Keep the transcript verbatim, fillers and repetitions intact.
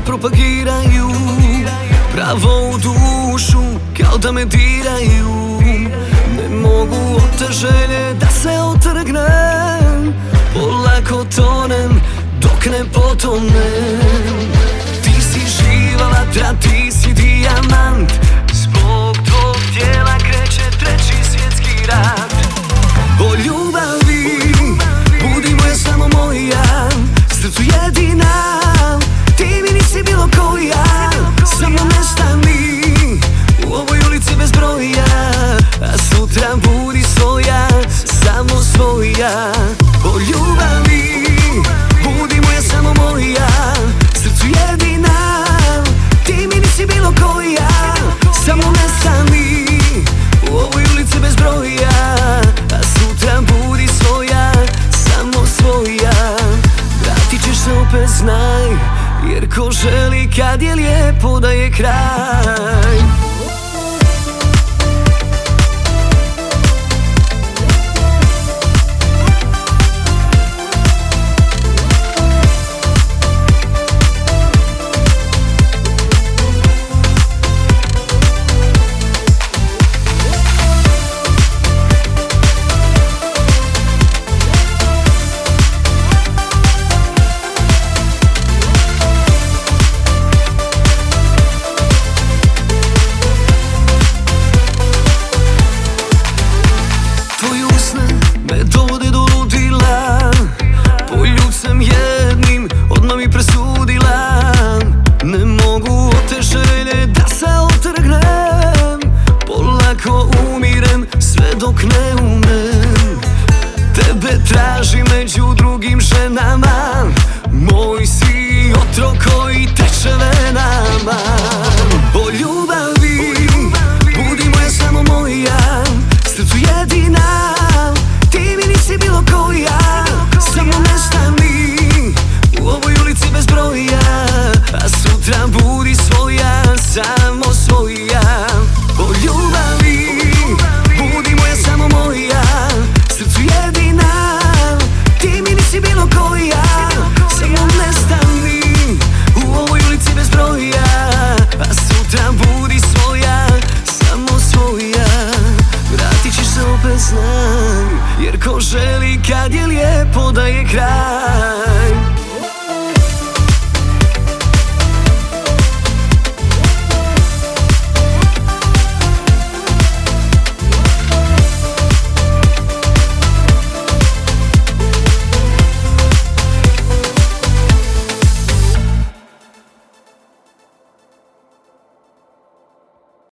propagiraju pravo u dušu, kao da me diraju. Ne mogu od te želje da se otrgnem, polako tonem dok ne potonem. Ti si živa vatra, ti si dijamant, zbog tvog tijela kreće treći svjetski rat. O ljubavi, budi moja, samo moja, srcu jedina, ti mi nisi bilo koja. Samo nestani u ovoj ulici bez broja, a sutra budi svoja, samo svoja. O ljubavi, budi moja, samo moja, srcu jedina, ti mi nisi bilo koja. Samo nestani u ovoj ulici bez broja, a sutra budi svoja, samo svoja. Vratit ćeš se opet, znaj, jer ko želi kad je lijepo da je kraj.